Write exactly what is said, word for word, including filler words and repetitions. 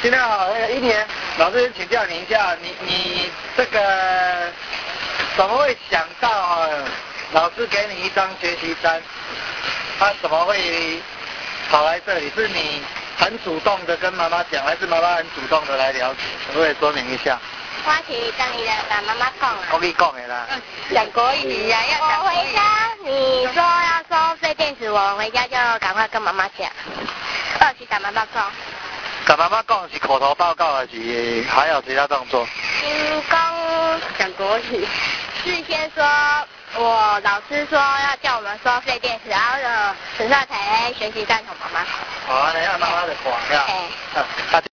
今天好，那个一年老师请教你一下，你你这个怎么会想到老师给你一张学习单，他怎么会跑来这里？是你很主动的跟妈妈讲，还是妈妈很主动的来了解？可不可以说明一下？ 我是跟你的跟妈妈讲啊。 我跟你讲的啦。 嗯，讲国语呀、啊，要讲国语。我回家，你说要收费电子，我回家就赶快跟妈妈讲。二去打妈妈讲。 跟妈妈讲是口头报告还是还有其他动作？ 嗯，刚讲国语。是先说，我老师说要叫我们收费电子，然后呢，陈少才学习赞同妈妈。 好啊，你要妈妈的话呀。 哎。 嗯。